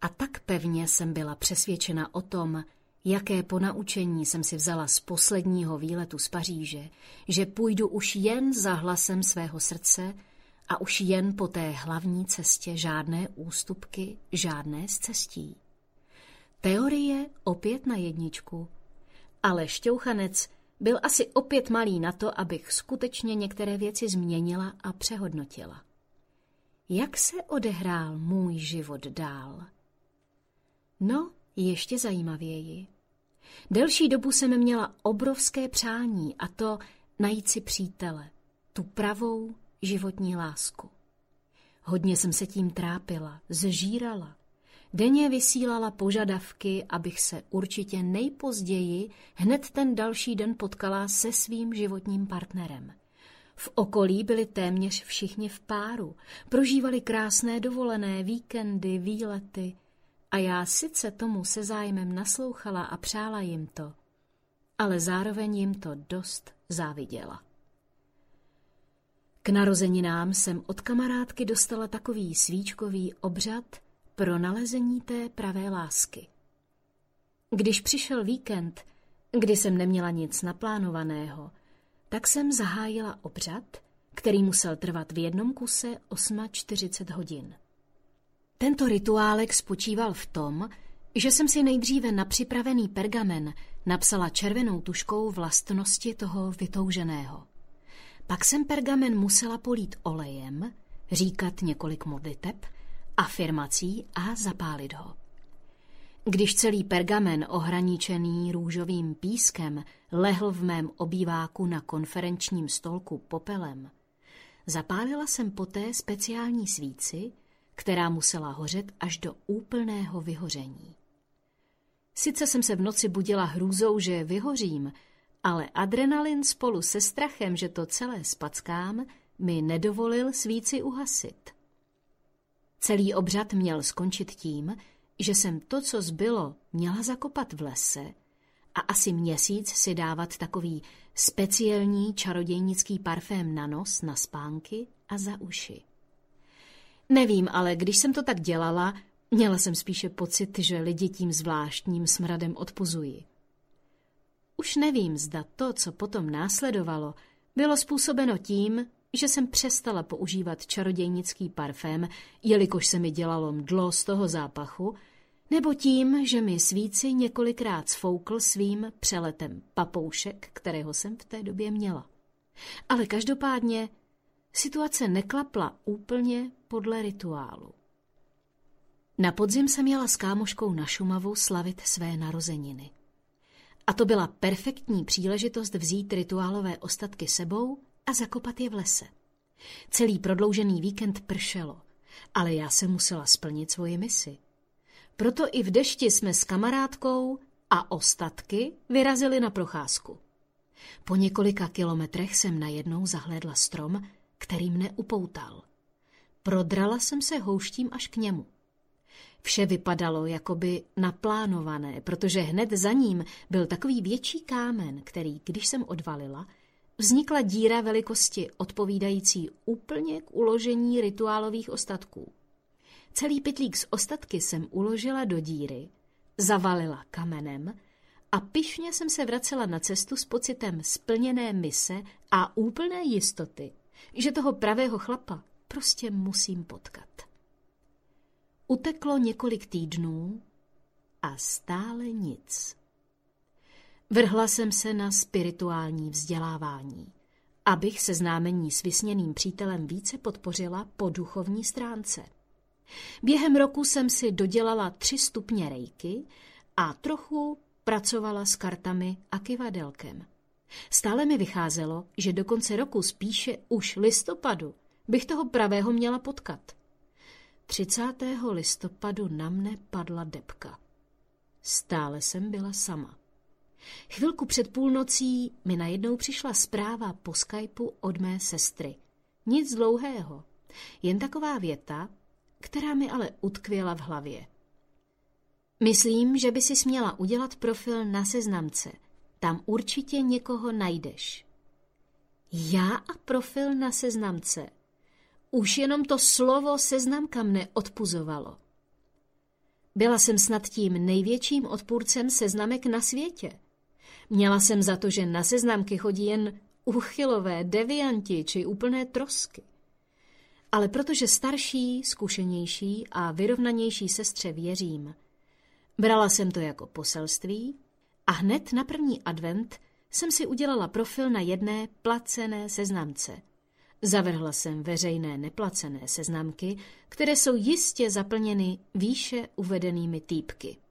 A tak pevně jsem byla přesvědčena o tom, jaké ponaučení jsem si vzala z posledního výletu z Paříže, že půjdu už jen za hlasem svého srdce a už jen po té hlavní cestě, žádné ústupky, žádné scestí. Teorie opět na 1, ale šťouchanec byl asi opět malý na to, abych skutečně některé věci změnila a přehodnotila. Jak se odehrál můj život dál? No, ještě zajímavěji. Delší dobu jsem měla obrovské přání, a to najít si přítele, tu pravou životní lásku. Hodně jsem se tím trápila, zžírala. Denně vysílala požadavky, abych se určitě nejpozději hned ten další den potkala se svým životním partnerem. V okolí byli téměř všichni v páru, prožívali krásné dovolené, víkendy, výlety a já sice tomu se zájmem naslouchala a přála jim to, ale zároveň jim to dost záviděla. K narozeninám jsem od kamarádky dostala takový svíčkový obřad pro nalezení té pravé lásky. Když přišel víkend, kdy jsem neměla nic naplánovaného, tak jsem zahájila obřad, který musel trvat v jednom kuse 48 hodin. Tento rituálek spočíval v tom, že jsem si nejdříve na připravený pergamen napsala červenou tužkou vlastnosti toho vytouženého. Pak jsem pergamen musela polít olejem, říkat několik modliteb, afirmací a zapálit ho. Když celý pergamen ohraničený růžovým pískem lehl v mém obýváku na konferenčním stolku popelem, zapálila jsem poté speciální svíci, která musela hořet až do úplného vyhoření. Sice jsem se v noci budila hrůzou, že vyhořím, ale adrenalin spolu se strachem, že to celé spackám, mi nedovolil svíci uhasit. Celý obřad měl skončit tím, že jsem to, co zbylo, měla zakopat v lese a asi měsíc si dávat takový speciální čarodějnický parfém na nos, na spánky a za uši. Nevím, ale když jsem to tak dělala, měla jsem spíše pocit, že lidi tím zvláštním smradem odpuzují. Už nevím, zda to, co potom následovalo, bylo způsobeno tím, že jsem přestala používat čarodějnický parfém, jelikož se mi dělalo mdlo z toho zápachu, nebo tím, že mi svíci několikrát sfoukl svým přeletem papoušek, kterého jsem v té době měla. Ale každopádně situace neklapla úplně podle rituálu. Na podzim jsem jela s kámoškou na Šumavu slavit své narozeniny. A to byla perfektní příležitost vzít rituálové ostatky sebou a zakopat je v lese. Celý prodloužený víkend pršelo, ale já jsem musela splnit svoji misi. Proto i v dešti jsme s kamarádkou a ostatky vyrazili na procházku. Po několika kilometrech jsem najednou zahlédla strom, který mne upoutal. Prodrala jsem se houštím až k němu. Vše vypadalo jakoby naplánované, protože hned za ním byl takový větší kámen, který, když jsem odvalila, vznikla díra velikosti odpovídající úplně k uložení rituálových ostatků. Celý pytlík z ostatky jsem uložila do díry, zavalila kamenem a pyšně jsem se vracela na cestu s pocitem splněné mise a úplné jistoty, že toho pravého chlapa prostě musím potkat. Uteklo několik týdnů a stále nic. Vrhla jsem se na spirituální vzdělávání, abych seznámení s vysněným přítelem více podpořila po duchovní stránce. Během roku jsem si dodělala 3 stupně rejky a trochu pracovala s kartami a kyvadelkem. Stále mi vycházelo, že do konce roku, spíše už listopadu, bych toho pravého měla potkat. 30. listopadu na mne padla depka. Stále jsem byla sama. Chvilku před půlnocí mi najednou přišla zpráva po Skypeu od mé sestry. Nic dlouhého, jen taková věta, která mi ale utkvěla v hlavě. Myslím, že by si směla udělat profil na Seznamce. Tam určitě někoho najdeš. Já a profil na Seznamce. Už jenom to slovo seznamka mne odpuzovalo. Byla jsem snad tím největším odpůrcem seznamek na světě. Měla jsem za to, že na seznamky chodí jen úchylové, devianti či úplné trosky. Ale protože starší, zkušenější a vyrovnanější sestře věřím, brala jsem to jako poselství a hned na první advent jsem si udělala profil na jedné placené seznamce. Zavrhla jsem veřejné neplacené seznamky, které jsou jistě zaplněny výše uvedenými týpky.